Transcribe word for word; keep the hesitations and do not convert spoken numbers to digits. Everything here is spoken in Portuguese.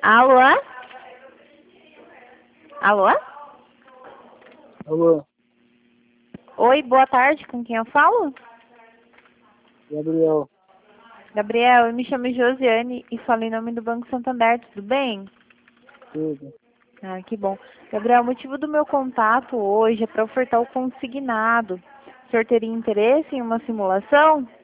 Alô? Alô? Alô, Oi, boa tarde, com quem eu falo? Gabriel. Gabriel, eu me chamo Josiane e falo em nome do Banco Santander, tudo bem? Tudo. Ah, que bom. Gabriel, o motivo do meu contato hoje é para ofertar o consignado. O senhor teria interesse em uma simulação?